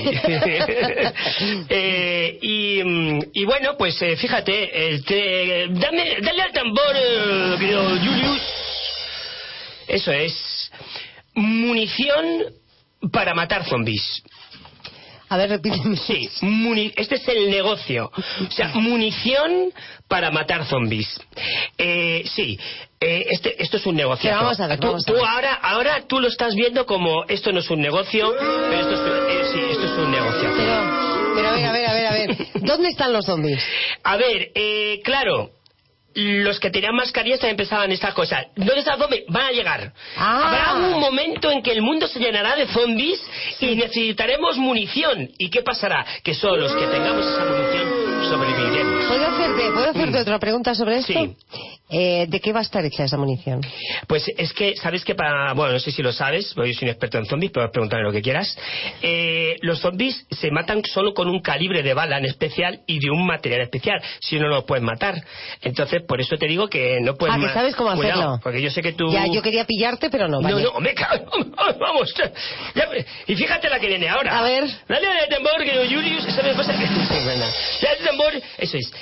Y bueno, pues fíjate, dale al tambor, querido Julius. Eso es. Munición para matar zombies. A ver, repíteme. Sí, este es el negocio. O sea, munición para matar zombies. Sí, esto es un negocio. Pero vamos a ver, ahora tú lo estás viendo como esto no es un negocio, pero esto es un negocio. Pero a ver. ¿Dónde están los zombies? A ver, claro. Los que tenían mascarillas también pensaban estas cosas. ¿Dónde están zombies? Van a llegar. Habrá un momento en que el mundo se llenará de zombies y necesitaremos munición. ¿Y qué pasará? Que solo los que tengamos esa munición sobreviviremos. ¿Puedo hacerte otra pregunta sobre esto? Sí. ¿De qué va a estar hecha esa munición? Pues es que, ¿sabes que bueno, no sé si lo sabes, porque yo soy un experto en zombies, pero preguntarme lo que quieras. Los zombies se matan solo con un calibre de bala en especial y de un material especial. Si no, no los pueden matar. Entonces, por eso te digo que no puedes... que sabes cómo hacerlo. Porque yo sé que tú... Ya, yo quería pillarte, pero no, vale. No, me cago. Vamos. Y fíjate la que viene ahora. A ver. Dale al tambor, que Julius... Eso me pasa... Dale al tambor... Eso es.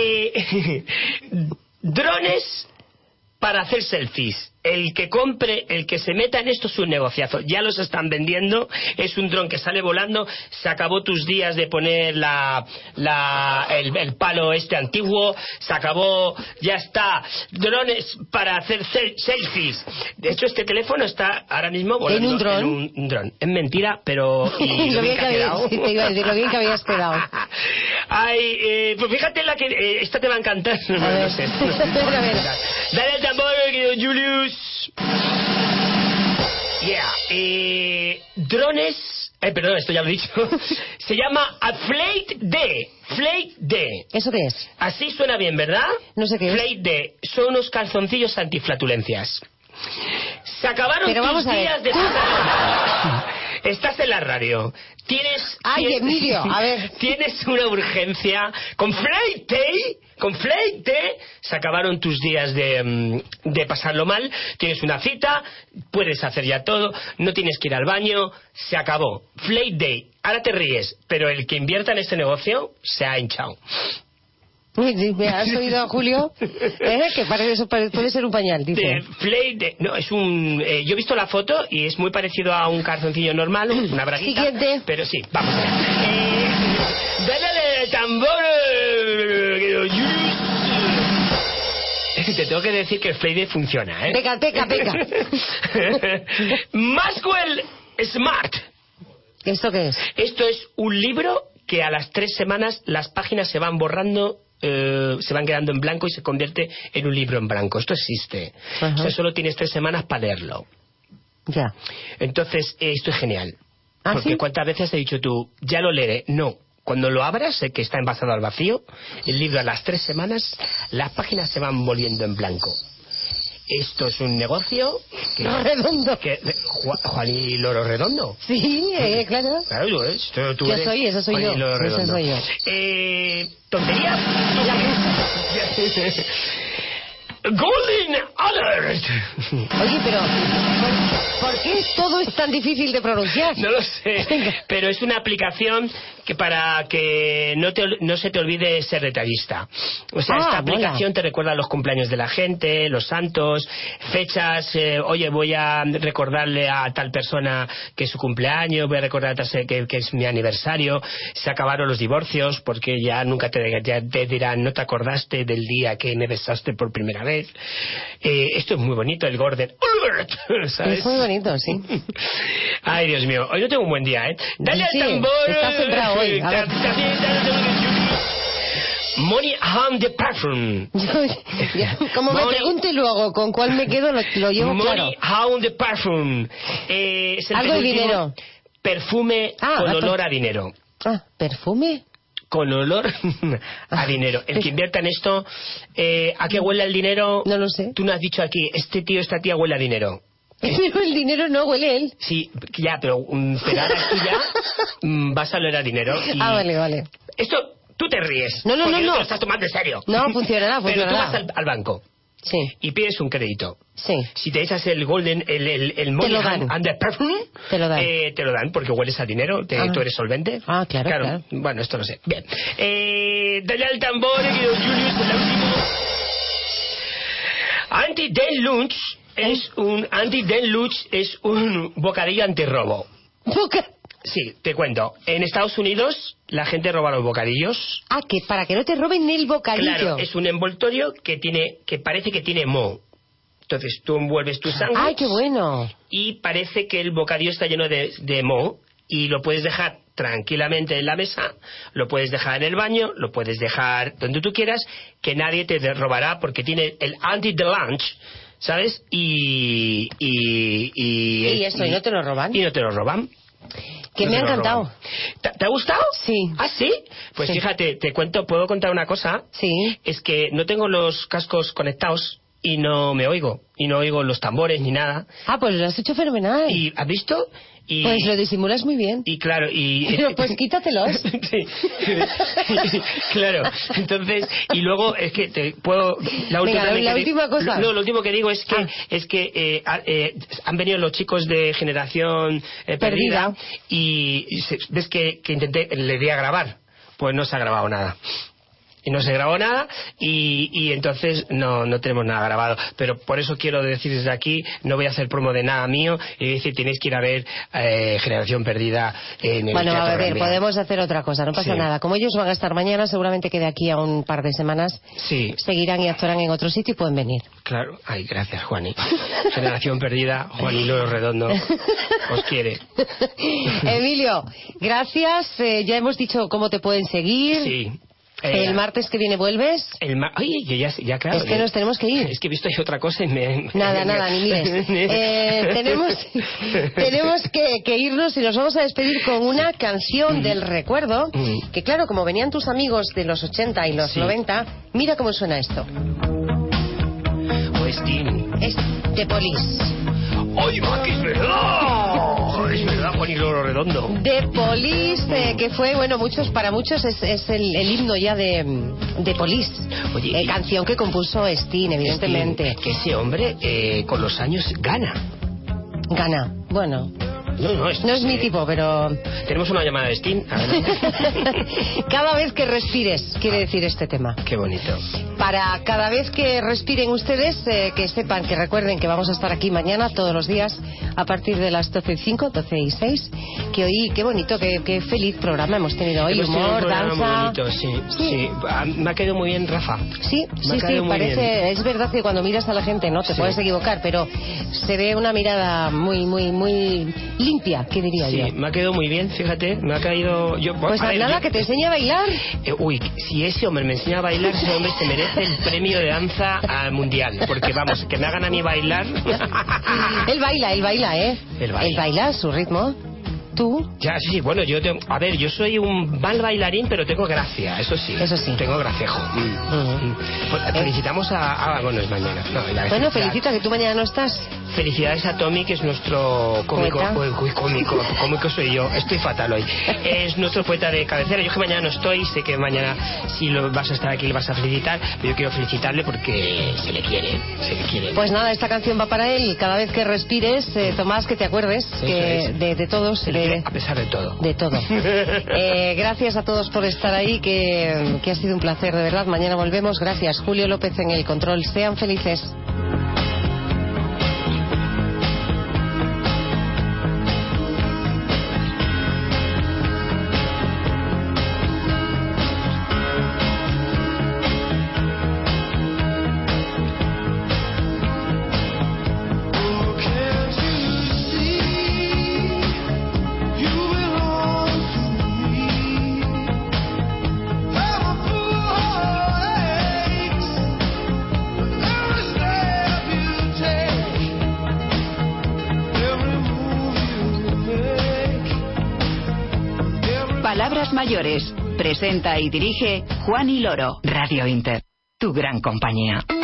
Drones para hacer selfies. El que se meta en esto es un negociazo. Ya los están vendiendo. Es un dron que sale volando. Se acabó tus días de poner el palo este antiguo. Se acabó. Ya está. Drones para hacer selfies. De hecho, este teléfono está ahora mismo volando en un dron. Es mentira, pero... Y lo bien que habías, sí, te iba a decir, lo bien que habías quedado. Ay, pues fíjate la que... esta te va a encantar. No sé. Dale el tambor, querido Julius. Drones... perdón, esto ya lo he dicho. Se llama Flate D. Flate D. ¿Eso qué es? Así suena bien, ¿verdad? No sé qué es. Flate D. Son unos calzoncillos antiflatulencias. Se acabaron tus días de... Estás en la radio. Emilio, a ver. Tienes una urgencia. Con Flate se acabaron tus días de pasarlo mal. Tienes una cita, puedes hacer ya todo, no tienes que ir al baño, se acabó. Flate Day. Ahora te ríes, pero el que invierta en este negocio se ha hinchado. ¿Me has oído, Julio? Que puede ser un pañal, dice. No, es un... yo he visto la foto y es muy parecido a un calzoncillo normal, una braguita. Siguiente. Pero sí, vamos allá. Dale el tambor, te tengo que decir que el Flade funciona, ¿eh? Peca. Maxwell Smart. ¿Esto qué es? Esto es un libro que a las 3 semanas las páginas se van borrando, se van quedando en blanco y se convierte en un libro en blanco. Esto existe. O sea, solo tienes 3 semanas para leerlo. Ya. Entonces, esto es genial. Porque ¿sí? ¿cuántas veces has dicho tú, ya lo leeré? No. Cuando lo abras, que está envasado al vacío, el libro a las 3 semanas, las páginas se van volviendo en blanco. Esto es un negocio que... Redondo. Juan y Loro Redondo. Sí, claro. Claro, tú yo eres soy, esa soy yo. Esa soy yo. ¿Tonterías? Golden Alert. Oye, pero ¿por qué todo es tan difícil de pronunciar? No lo sé, pero es una aplicación que para que no se te olvide ser detallista. O sea, esta aplicación te recuerda los cumpleaños de la gente, los santos, fechas. Oye, voy a recordarle a tal persona que es su cumpleaños, voy a recordar que es mi aniversario. Se acabaron los divorcios porque ya nunca te dirán, no te acordaste del día que me besaste por primera vez. Esto es muy bonito, el Golden Alert, ¿sabes? Es muy bonito, sí. Ay, Dios mío, hoy no tengo un buen día, ¿eh? Dale sí, al tambor. estás sembrado hoy. A ver. Money on the perfume. Como me pregunte luego con cuál me quedo, lo llevo claro. Money on the perfume. Es el algo de dinero. Perfume con olor a dinero. ¿Perfume? Con olor a dinero. El que invierta en esto, ¿a qué huele el dinero? No lo sé. Tú no has dicho aquí, este tío, esta tía huele a dinero. Pero el dinero no huele él. Sí, ya, pero ahora tú ya vas a oler a dinero. Y vale. Esto, tú te ríes. No. Te lo estás tomando en serio. No, funcionará. Pero tú vas al banco. Sí. Y pides un crédito. Sí. Si te echas el golden, el money and the perfume, te lo dan porque hueles a dinero. Tú eres solvente. Claro. Bueno, esto no sé. Bien. Dale al tambor, querido Julius, el último. Anti-Den Lunch es un bocadillo antirrobo. Sí, te cuento. En Estados Unidos la gente roba los bocadillos. Que para que no te roben el bocadillo. Claro, es un envoltorio que parece que tiene moho. Entonces tú envuelves tu sándwich. ¡Ay, qué bueno! Y parece que el bocadillo está lleno de moho y lo puedes dejar tranquilamente en la mesa, lo puedes dejar en el baño, lo puedes dejar donde tú quieras, que nadie te robará porque tiene el anti-the lunch, ¿sabes? Y eso, ¿y no te lo roban? Y no te lo roban. Que me ha encantado. ¿Te ha gustado? Sí. ¿Ah, sí? Pues sí. Fíjate, puedo contar una cosa. Sí. Es que no tengo los cascos conectados y no me oigo. Y no oigo los tambores ni nada. Pues lo has hecho fenomenal. ¿Y has visto? Pues lo disimulas muy bien. Y claro, Pero pues quítatelos. Sí. Claro. Entonces, y luego es que te puedo... La última cosa. No, lo último que digo es que han venido los chicos de Generación Perdida y ves que le di a grabar. Pues no se ha grabado nada. Y no se grabó nada y entonces no tenemos nada grabado. Pero por eso quiero decir desde aquí, no voy a hacer promo de nada mío y decir, tenéis que ir a ver Generación Perdida en el Teatro a ver, Gran Vía. podemos hacer otra cosa, no pasa nada. Como ellos van a estar mañana, seguramente que de aquí a un par de semanas seguirán y actuarán en otro sitio y pueden venir. Claro. Ay, gracias, Juani. Generación Perdida, Juan Hilo Redondo os quiere. Emilio, gracias. Ya hemos dicho cómo te pueden seguir. Sí. ¿El martes que viene vuelves? Oye, yo ya claro. Es que nos tenemos que ir. Es que he visto ahí otra cosa y Nada, ni mires. Tenemos que irnos y nos vamos a despedir con una canción del recuerdo, que claro, como venían tus amigos de los 80 y los 90, mira cómo suena esto. Es The Police. ¡Ay, va, que es verdad! Es verdad, Juan y Loro Redondo. The Police, que fue, para muchos es el himno ya de Police. Oye, canción que compuso Sting, evidentemente. Que ese hombre con los años gana. Bueno. No es mi tipo, pero... Tenemos una llamada de Sting. Cada vez que respires, quiere decir este tema. Qué bonito. Para cada vez que respiren ustedes, que sepan, que recuerden que vamos a estar aquí mañana, todos los días, a partir de las 12:05, 12:06. Que hoy, qué bonito, qué feliz programa hemos tenido hoy. Humor, danza... Muy bonito, sí. Me ha quedado muy bien, Rafa. Sí, parece... Bien. Es verdad que cuando miras a la gente, no te puedes equivocar, pero se ve una mirada muy, muy, muy... limpia, ¿qué diría yo? Sí, me ha quedado muy bien, fíjate, me ha caído... que te enseñe a bailar. Si ese hombre me enseña a bailar, ese hombre se merece el premio de danza mundial, porque vamos, que me hagan a mí bailar... Él baila, ¿eh? Él baila a su ritmo. ¿Tú? Ya, sí, bueno, yo soy un mal bailarín, pero tengo gracia, eso sí. Eso sí. Tengo gracejo. Felicitamos bueno, es mañana. No, bueno, felicita que tú mañana no estás. Felicidades a Tommy, que es nuestro cómico. Cómico soy yo, estoy fatal hoy. Es nuestro poeta de cabecera. Yo que mañana no estoy, sé que mañana si vas a estar aquí le vas a felicitar, pero yo quiero felicitarle porque se le quiere. Pues nada, esta canción va para él. Cada vez que respires, Tomás, que te acuerdes de todos. A pesar de todo. De todo. Gracias a todos por estar ahí, que ha sido un placer, de verdad. Mañana volvemos. Gracias. Julio López en el control. Sean felices. Palabras mayores. Presenta y dirige Juan y Loro. Radio Inter. Tu gran compañía.